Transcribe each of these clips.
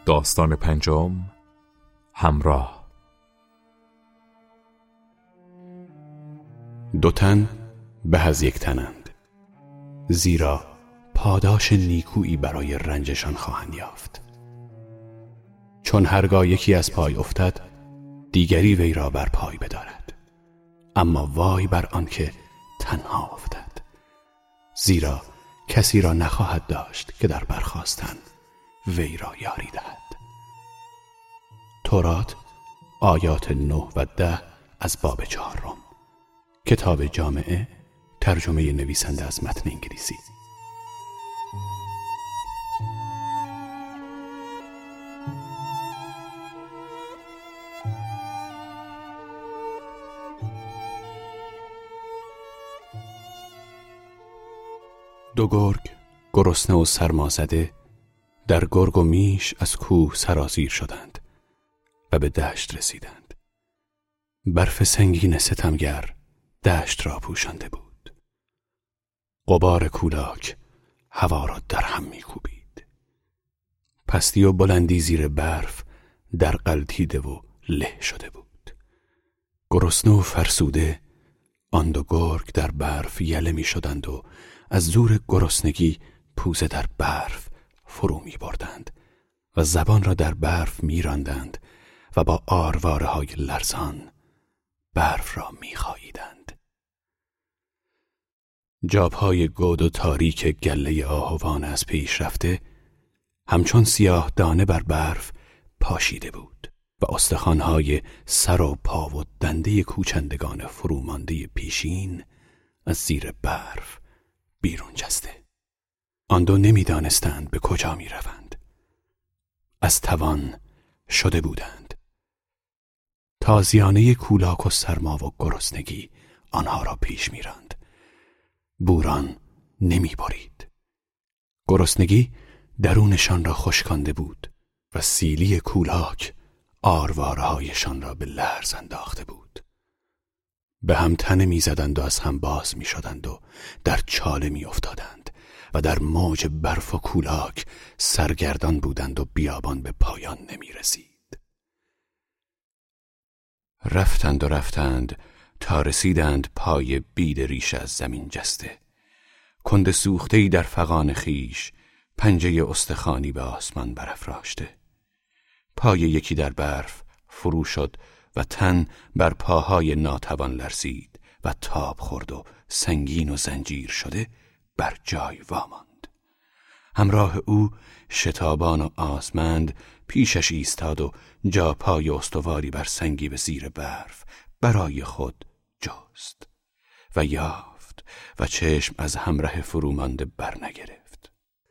داستان پنجم، همراه. دو تن به از یک تنند، زیرا پاداش نیکویی برای رنجشان خواهند یافت. چون هرگاه یکی از پای افتد، دیگری وی را بر پای بدارد. اما وای بر آن که تنها افتد، زیرا کسی را نخواهد داشت که در برخاستن وی را یاری دهد. تورات آیات 9 و 10 از باب 4. کتاب جامعه، ترجمه نویسنده از متن انگلیسی. دو گرگ گرسنه و سرمازده در گرگ و میش از کوه سرازیر شدند و به دشت رسیدند. برف سنگین ستمگر دشت را پوشانده بود. غبار کولاک هوا را در هم می‌کوبید. پستی و بلندی زیر برف در غلتیده و له شده بود. گرسنه و فرسوده آن دو گرگ در برف یله می‌شدند و از زور گرسنگی پوزه در برف فرو می‌بردند و زبان را در برف می‌راندند و با آرواره‌های لرزان برف را می‌خاییدند. جاب‌های گود و تاریک گله آهوان از پیش رفته همچون سیاه دانه بر برف پاشیده بود و استخوان‌های سر و پا و دنده کوچندگان فرومانده پیشین از زیر برف بیرون جسته. آن دو نمی‌دانستند به کجا می‌روند. از توان شده بودند. تازیانه کولاک و سرما و گرسنگی آنها را پیش می‌راند. بوران نمی‌برید. گرسنگی درونشان را خشکانده بود و سیلی کولاک آرواره‌هایشان را به لرز انداخته بود. به هم تنه می‌زدند و از هم باز می‌شدند و در چاله می‌افتادند و در موج برف و کولاک سرگردان بودند و بیابان به پایان نمی‌رسید. رفتند تا رسیدند پای بید ریشه از زمین جسته. کند سوخته‌ای در فغان خیش پنجه استخوانی به آسمان برافراشته. پای یکی در برف فرو شد و تن بر پاهای ناتوان لرزید و تاب خورد و سنگین و زنجیر شده بر جای واماند. همراه او شتابان و آزمند پیشش ایستاد و جا پای استواری بر سنگی به زیر برف برای خود جست و یافت و چشم از همراه فرومانده بر نگرفت.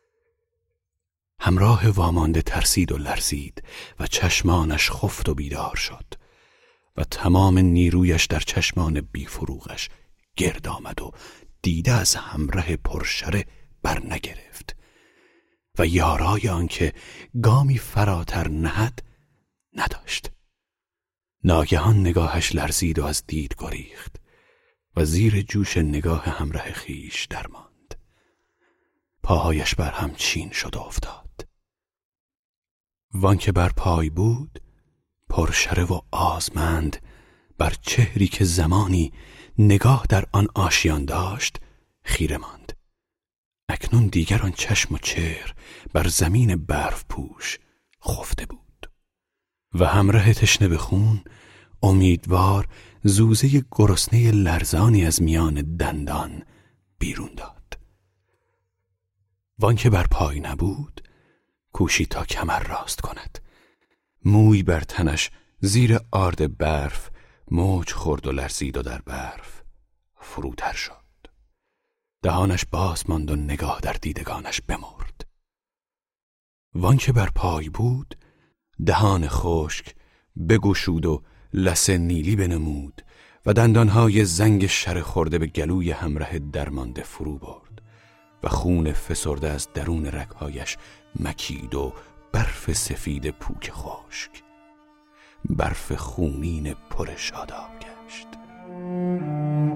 همراه وامانده ترسید و لرزید و چشمانش خفت و بیدار شد و تمام نیرویش در چشمان بیفروغش گرد آمد و دیده از همراه پرشره بر نگرفت و یارای آن که گامی فراتر نهد نداشت. ناگهان نگاهش لرزید و از دید گریخت و زیر جوش نگاه همراه خیش درماند. پاهایش بر هم چین شد و افتاد. وان که بر پای بود پرشره و آزمند بر چهری که زمانی نگاه در آن آشیان داشت خیره ماند. اکنون دیگر آن چشم و چهر بر زمین برف پوش خفته بود و همراه تشنه به خون امیدوار زوزه گرسنه لرزانی از میان دندان بیرون داد. وان که بر پای نبود کوشید تا کمر راست کند. موی بر تنش زیر آرد برف موج خورد و لرزید و در برف فروتر شد. دهانش باز ماند و نگاه در دیدگانش بمرد. وان که بر پای بود دهان خشک بگشود و لثه نیلی بنمود و دندانهای زنگ شره خورده به گلوی همراه درمانده فرو برد و خون فسرده از درون رگهایش مکید و برف سفید پوک خشک برف خونین پر شاداب گشت.